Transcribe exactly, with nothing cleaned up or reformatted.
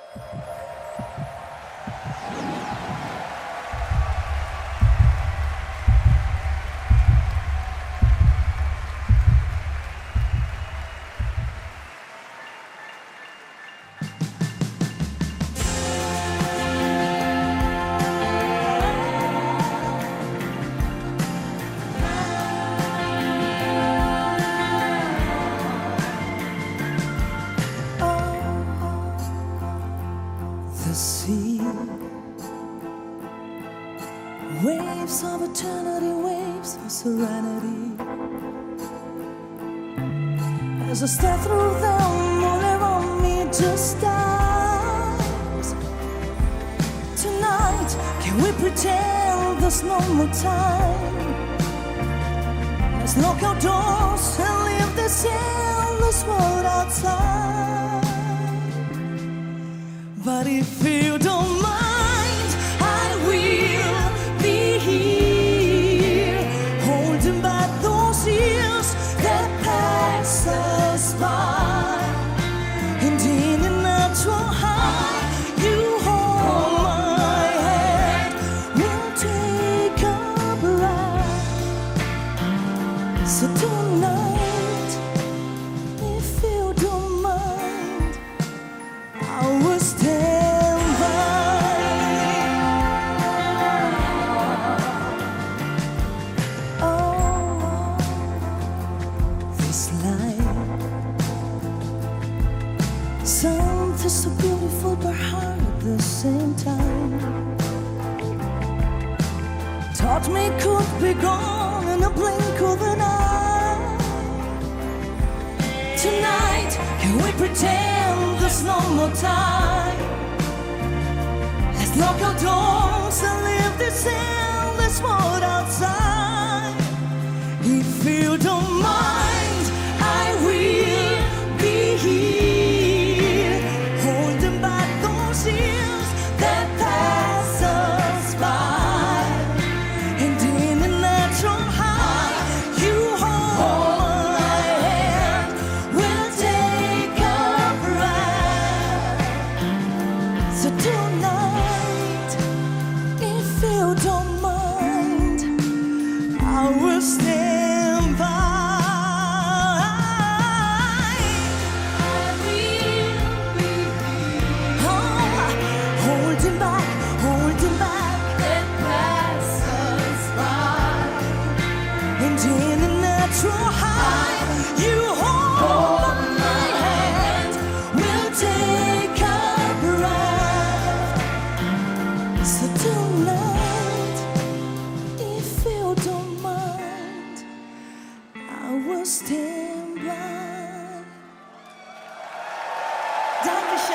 The sea, waves of eternity, waves of serenity. As I stare through them, all around me just stars. Tonight, can we pretend there's no more time? Let's lock our doors and leave this endless world outside. But if you don't mind, I will be here, holding back those years that pass us by. And in a natural high, you hold my hand, we'll take a ride. So tonight, if you don't mind, I will stand by. Oh, this life, something so beautiful but hard at the same time. Taught me could be gone in a blink of an eye. Tonight, can we pretend there's no more time? Let's lock our doors and leave this endless world outside. If you don't mind, I will be here, holding back those years that pass us by. And in a natural high, you hold my hand, we'll take a ride. So tonight, if you don't mind, I will stand by. I will be here. Oh, holding back, holding back that pass us by. And in a natural high, you hold my hand, we'll take a ride. So tonight, if you don't mind, I will stand by. Dankeschön.